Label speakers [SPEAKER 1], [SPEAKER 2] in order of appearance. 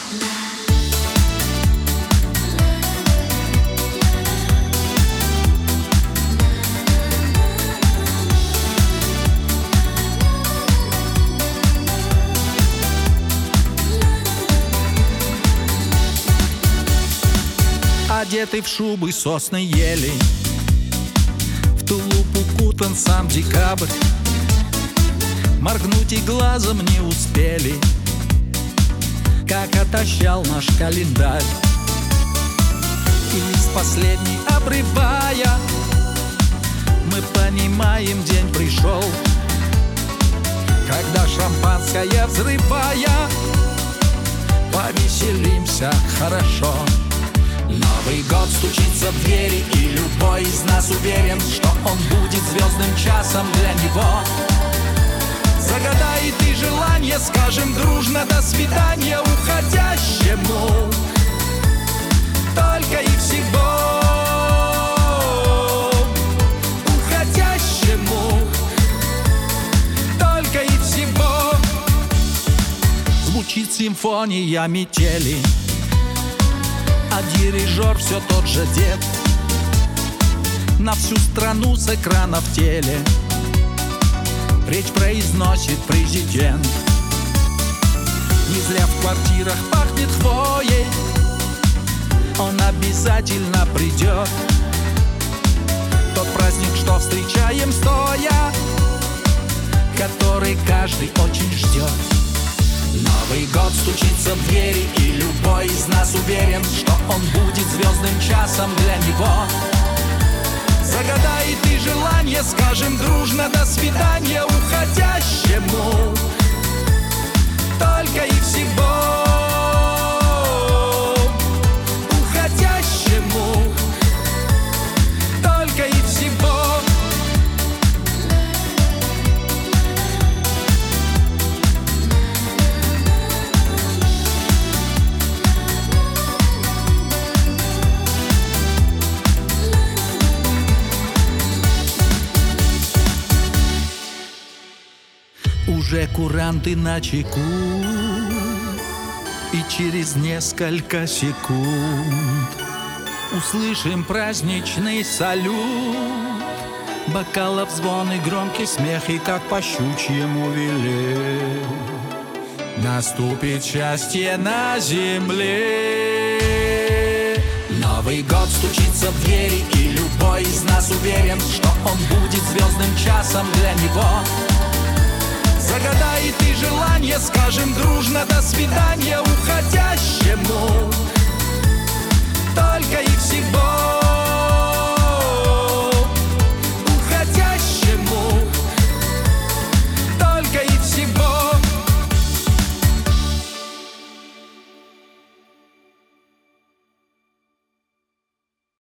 [SPEAKER 1] Одетый в шубы сосны ели, в тулуп укутан сам декабрь. Моргнуть и глазом не успели, как отощал наш календарь. И лист последний обрывая, мы понимаем, день пришел, когда шампанское взрывая, повеселимся хорошо. Новый год стучится в двери, и любой из нас уверен, что он будет звездным часом для него. Загадай ты желание, скажем дружно до свидания уходящему. Только и всего уходящему. Только и всего. Звучит симфония метели, а дирижер все тот же дед. На всю страну с экрана в теле речь произносит президент. Не зря в квартирах пахнет хвоей, он обязательно придет. Тот праздник, что встречаем стоя, который каждый очень ждет. Новый год стучится в двери, и любой из нас уверен, что он будет звездным часом для него. Загадай ты желание, скажем дружно до свидания уходящему. Только и всего уходящему. Только и всего. Уже куранты на чеку, и через несколько секунд услышим праздничный салют. Бокалов звон и громкий смех, и как по щучьему веле наступит счастье на земле. Новый год стучится в двери, и любой из нас уверен, что он будет звездным часом для него. Загадай ты желание, скажем дружно до свидания